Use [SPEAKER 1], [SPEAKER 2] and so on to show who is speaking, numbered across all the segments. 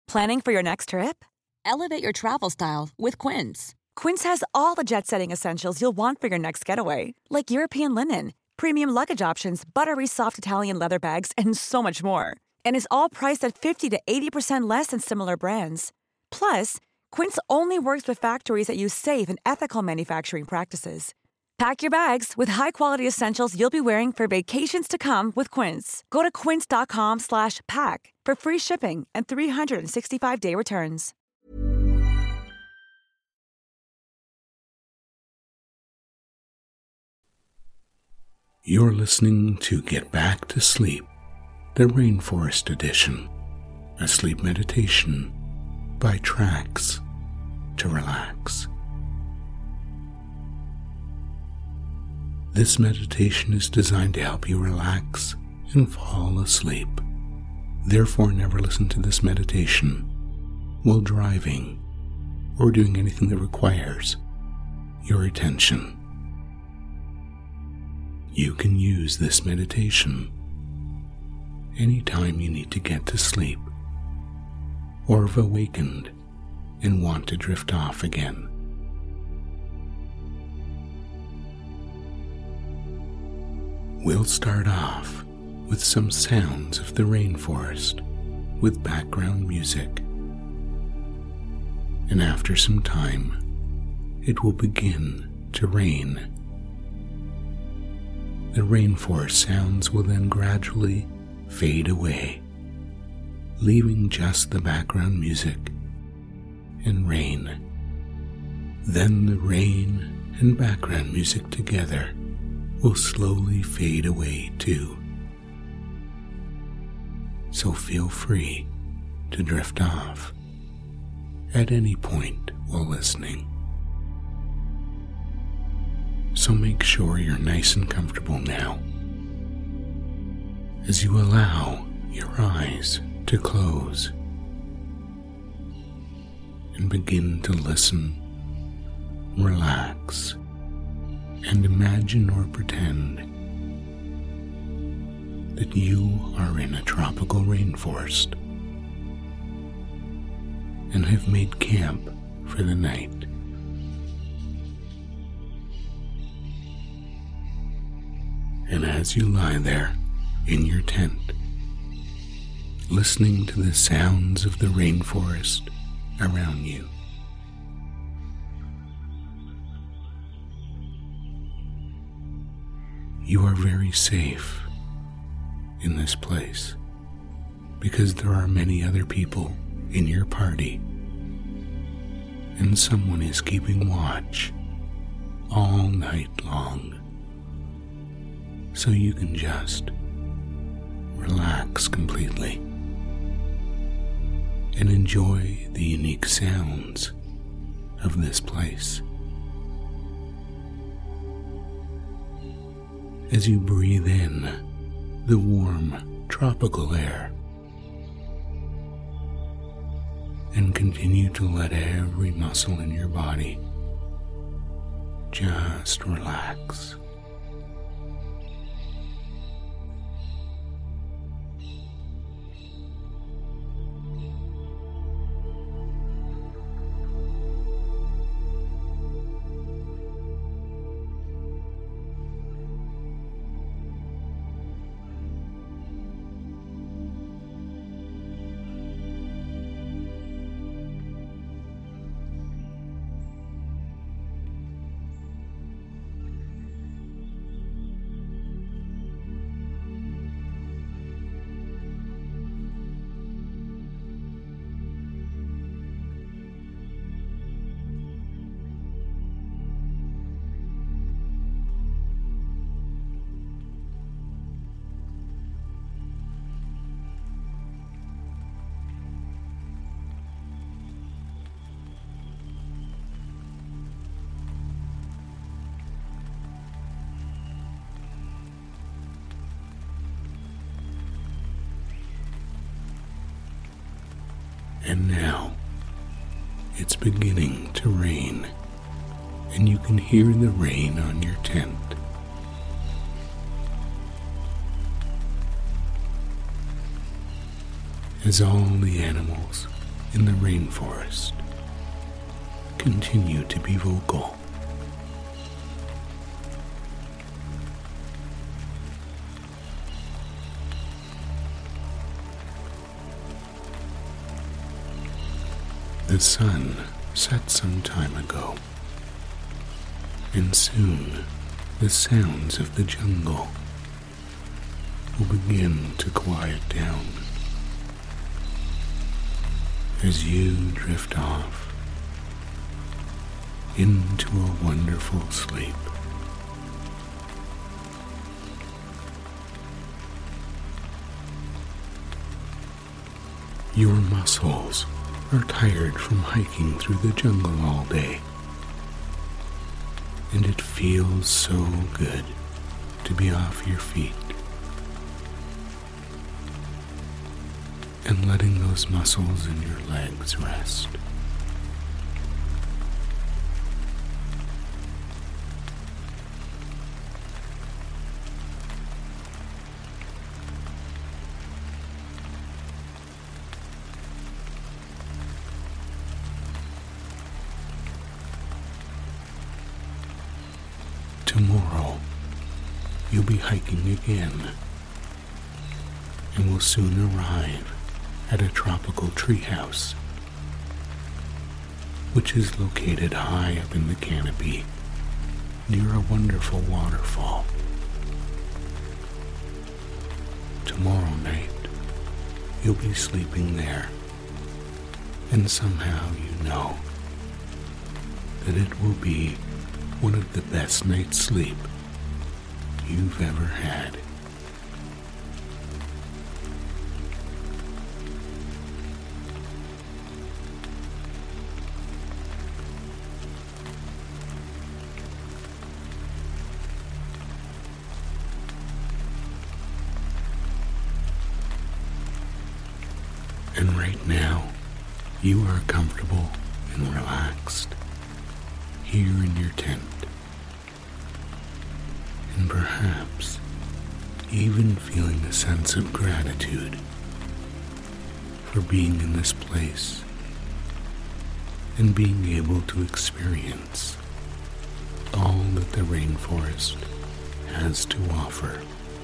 [SPEAKER 1] Planning for your next trip?
[SPEAKER 2] Elevate your travel style with Quince.
[SPEAKER 1] Quince has all the jet-setting essentials you'll want for your next getaway, like European linen, premium luggage options, buttery soft Italian leather bags, and so much more. And is all priced at 50 to 80% less than similar brands. Plus, Quince only works with factories that use safe and ethical manufacturing practices. Pack your bags with high-quality essentials you'll be wearing for vacations to come with Quince. Go to quince.com/pack for free shipping and 365-day returns.
[SPEAKER 3] You're listening to Get Back to Sleep, the Rainforest Edition, a sleep meditation by Tracks to Relax. This meditation is designed to help you relax and fall asleep. Therefore, never listen to this meditation while driving or doing anything that requires your attention. You can use this meditation anytime you need to get to sleep or have awakened and want to drift off again. We'll start off with some sounds of the rainforest with background music. And after some time, it will begin to rain. The rainforest sounds will then gradually fade away, leaving just the background music and rain. Then the rain and background music together will slowly fade away too. So feel free to drift off at any point while listening. So make sure you're nice and comfortable now as you allow your eyes to close and begin to listen, relax, and imagine or pretend that you are in a tropical rainforest and have made camp for the night. And as you lie there in your tent, listening to the sounds of the rainforest around you, you are very safe in this place because there are many other people in your party and someone is keeping watch all night long. So you can just relax completely and enjoy the unique sounds of this place. As you breathe in the warm tropical air and continue to let every muscle in your body just relax. And now, it's beginning to rain, and you can hear the rain on your tent. As all the animals in the rainforest continue to be vocal. The sun set some time ago, and soon the sounds of the jungle will begin to quiet down as you drift off into a wonderful sleep. Your muscles are tired from hiking through the jungle all day, and it feels so good to be off your feet and letting those muscles in your legs rest. Tomorrow, you'll be hiking again and will soon arrive at a tropical treehouse, which is located high up in the canopy near a wonderful waterfall. Tomorrow night, you'll be sleeping there, and somehow you know that it will be one of the best night's sleep you've ever had. And right now, you are comfortable and relaxed here in your tent, and perhaps even feeling a sense of gratitude for being in this place and being able to experience all that the rainforest has to offer.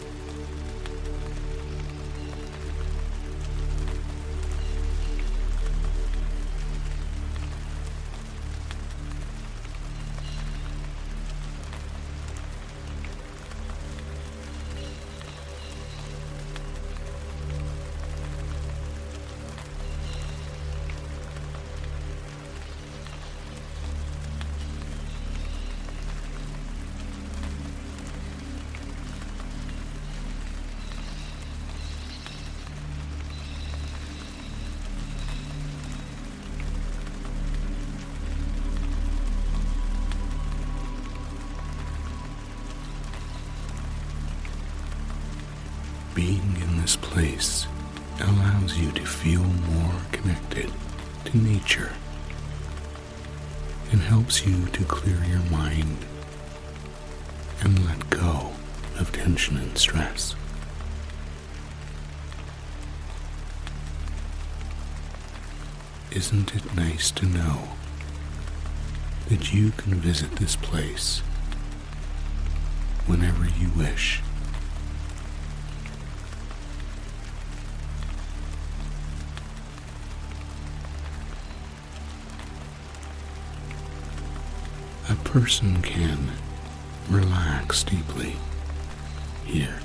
[SPEAKER 3] Being in this place allows you to feel more connected to nature and helps you to clear your mind and let go of tension and stress. Isn't it nice to know that you can visit this place whenever you wish? A person can relax deeply here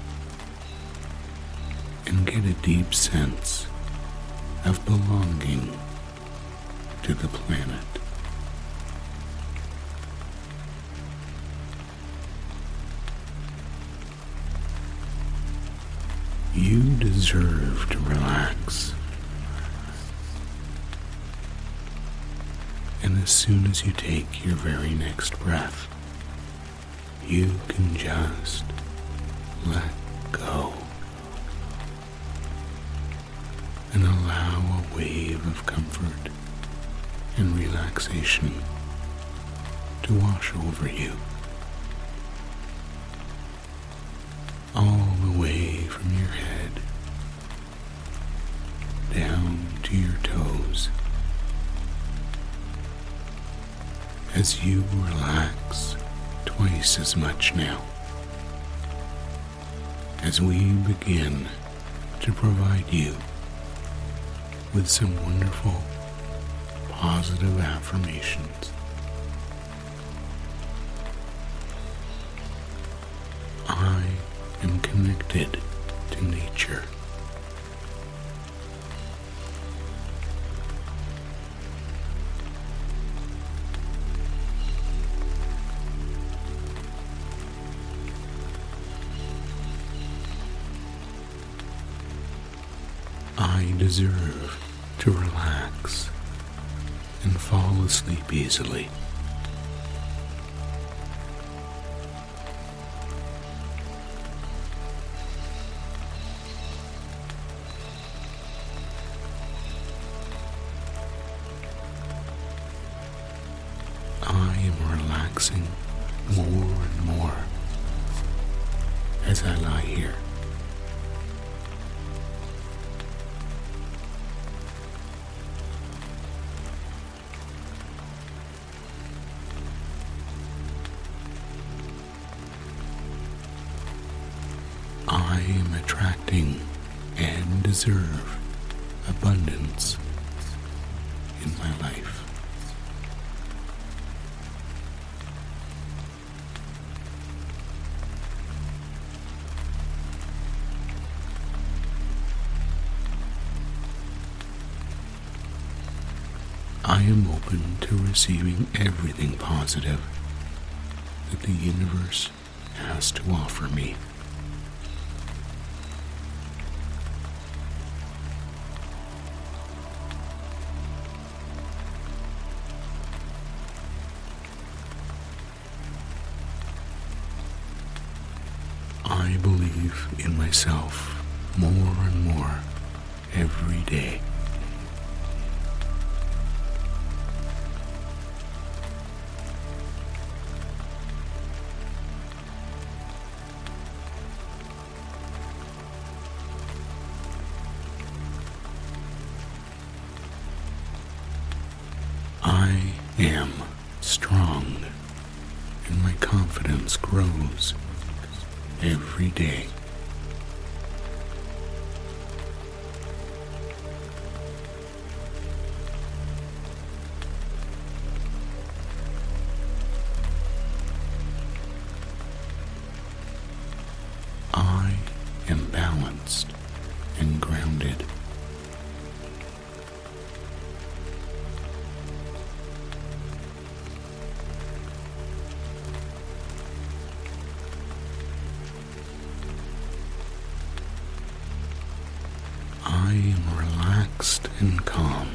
[SPEAKER 3] and get a deep sense of belonging to the planet. You deserve to relax. And as soon as you take your very next breath, you can just let go and allow a wave of comfort and relaxation to wash over you, all the way from your head down to your toes as you relax twice as much now, as we begin to provide you with some wonderful, positive affirmations. I am connected to nature. I deserve to relax and fall asleep easily. I am relaxing more and more as I lie here. I am attracting and deserve abundance in my life. I am open to receiving everything positive that the universe has to offer me. I believe in myself more and more every day. I am strong, and my confidence grows every day. I am balanced and grounded. I am relaxed and calm.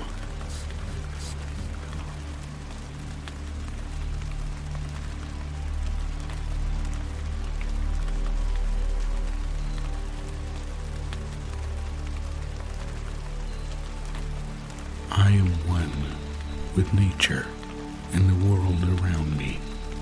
[SPEAKER 3] I am one with nature and the world around me.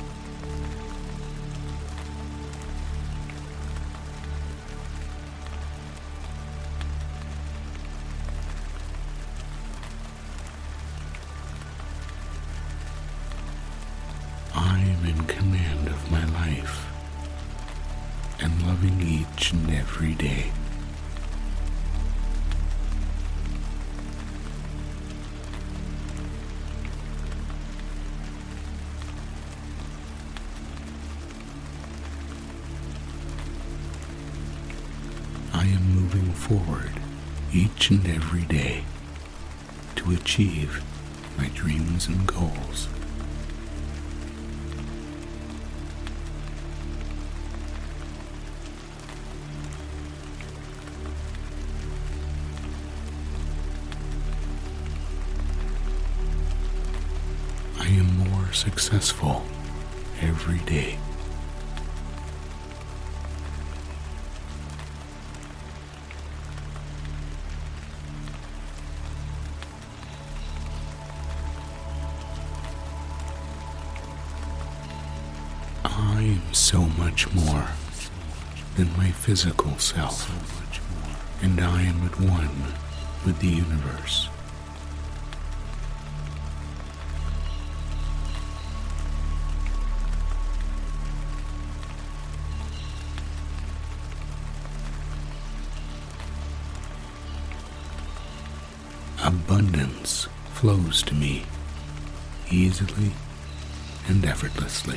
[SPEAKER 3] I am in command of my life and loving each and every day. I am moving forward each and every day to achieve my dreams and goals. I am more successful every day. I am so much more than my physical self, and I am at one with the universe. Abundance flows to me easily and effortlessly.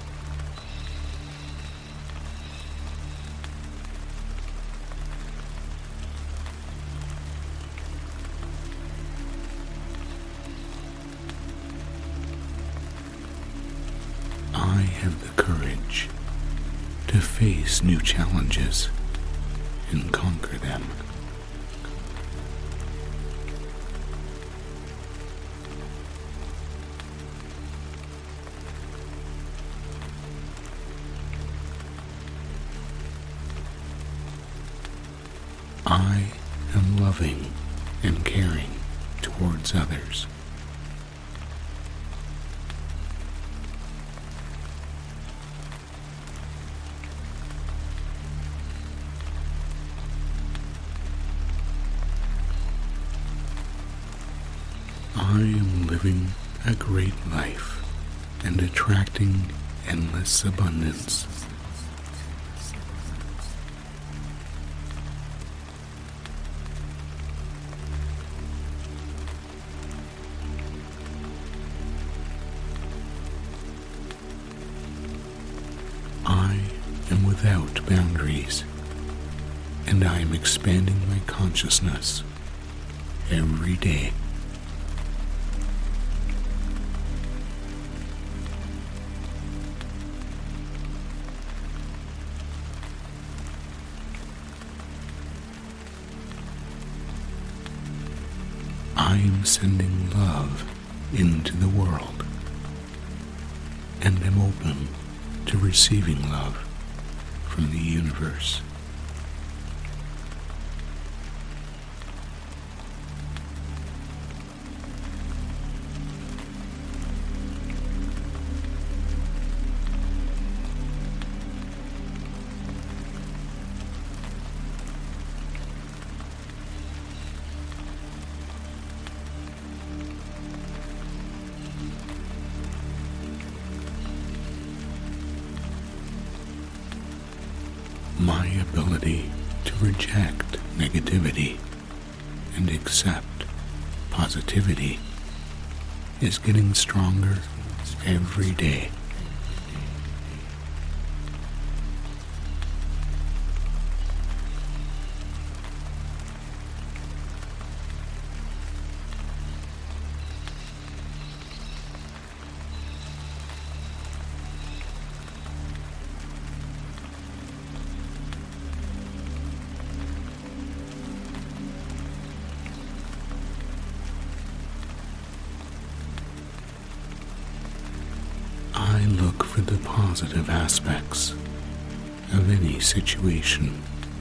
[SPEAKER 3] I have the courage to face new challenges and conquer them. I am loving and caring towards others. I am living a great life and attracting endless abundance. I am without boundaries, and I am expanding my consciousness every day. I am sending love into the world and am open to receiving love from the universe. My ability to reject negativity and accept positivity is getting stronger every day. I look for the positive aspects of any situation.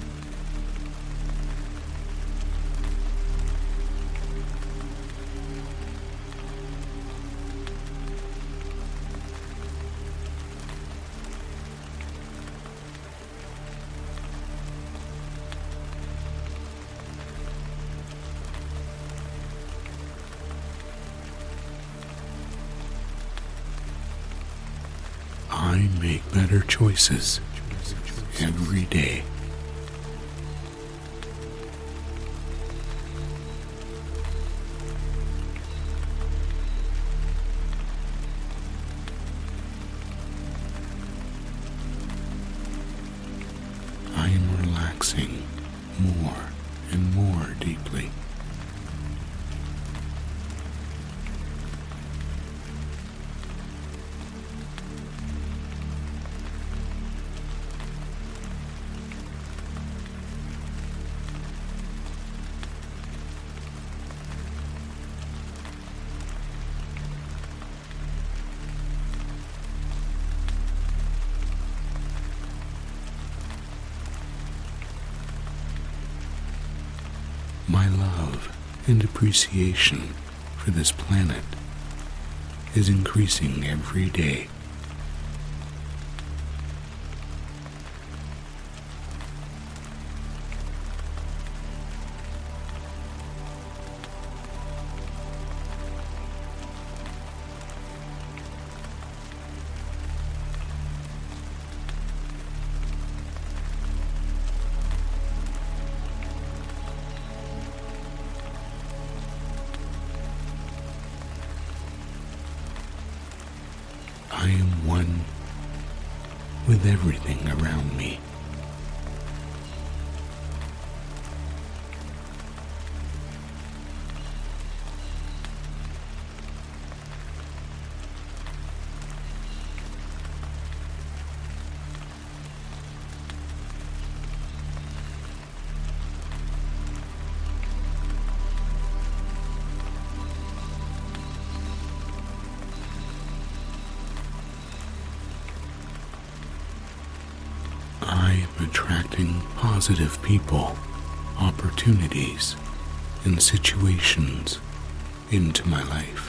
[SPEAKER 3] I make better choices every day. I am relaxing more and more deeply. My love and appreciation for this planet is increasing every day. I am one with everything around me. I am attracting positive people, opportunities, and situations into my life.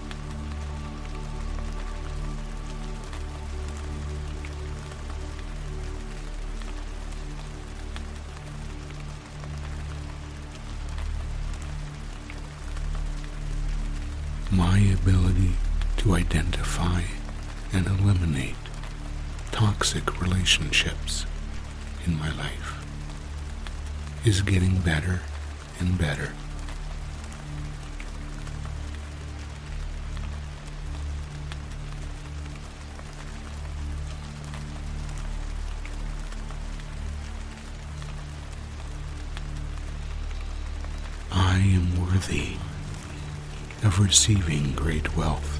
[SPEAKER 3] My ability to identify and eliminate toxic relationships in my life is getting better and better. I am worthy of receiving great wealth.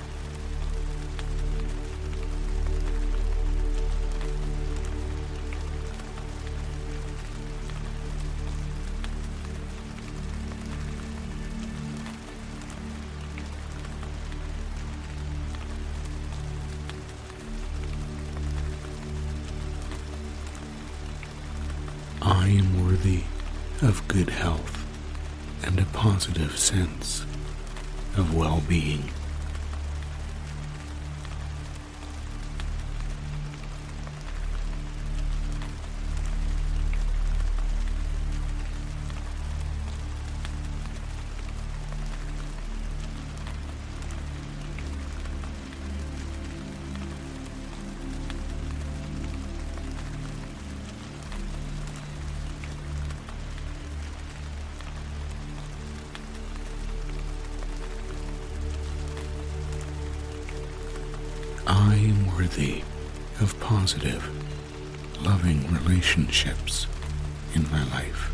[SPEAKER 3] I am worthy of good health and a positive sense of well-being. I am worthy of positive, loving relationships in my life.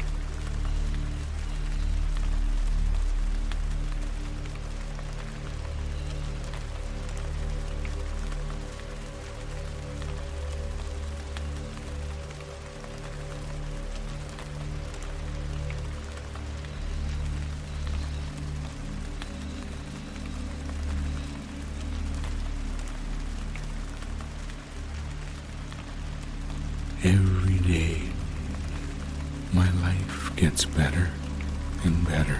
[SPEAKER 3] Every day, my life gets better and better.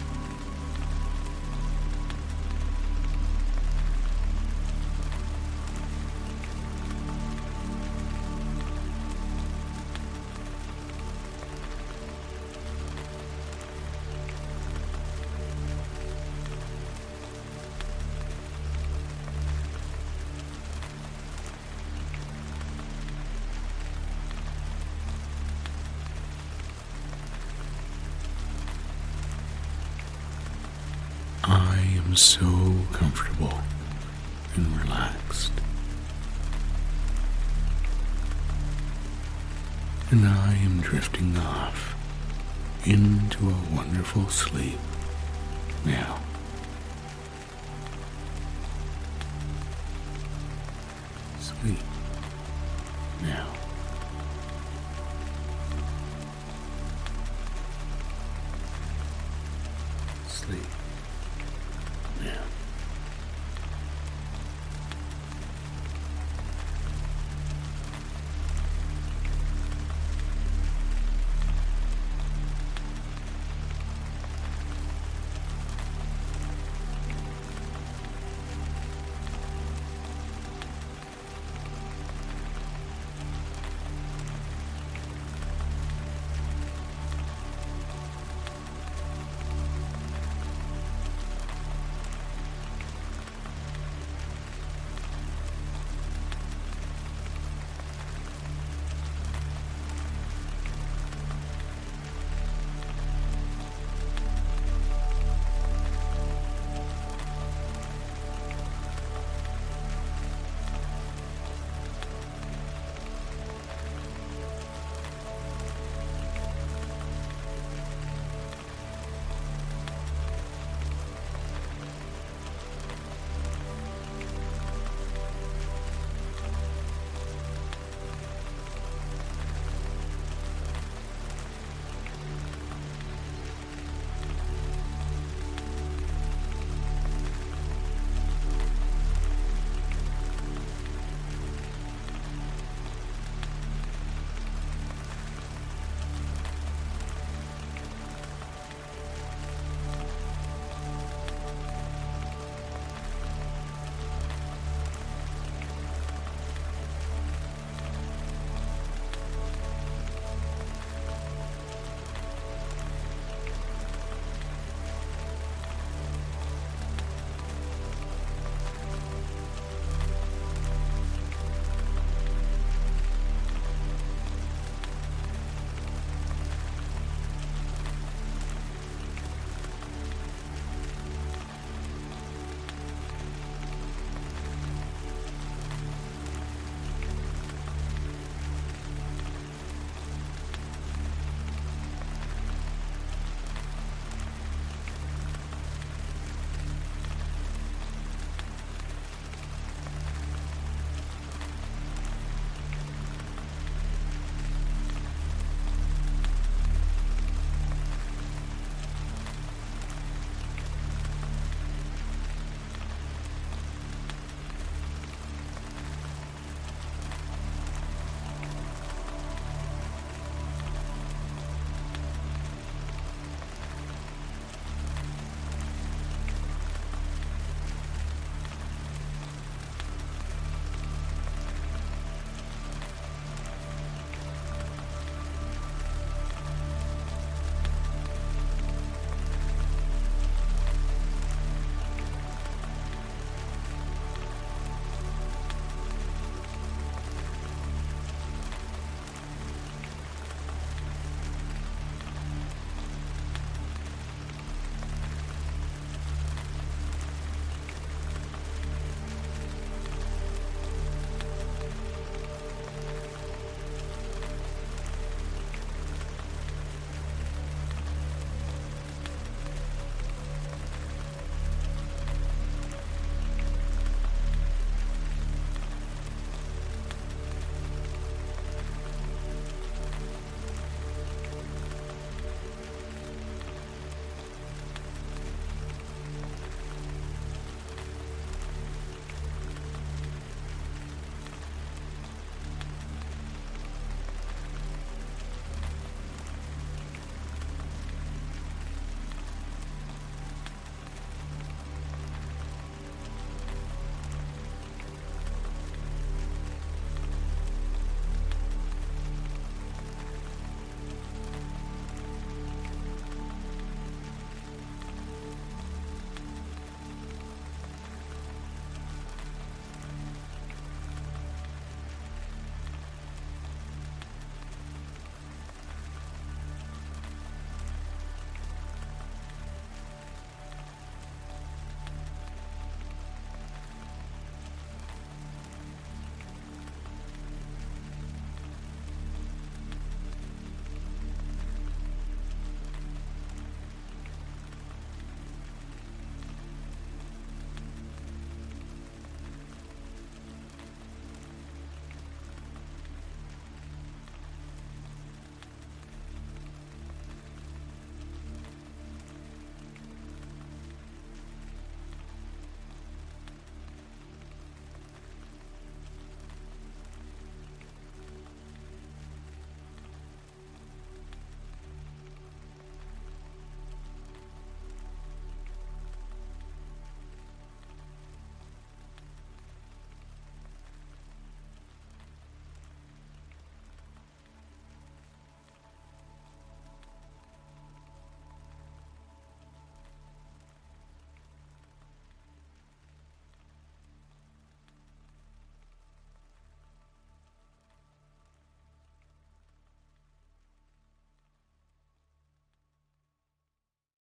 [SPEAKER 3] I am so comfortable and relaxed, and I am drifting off into a wonderful sleep now. Sleep now.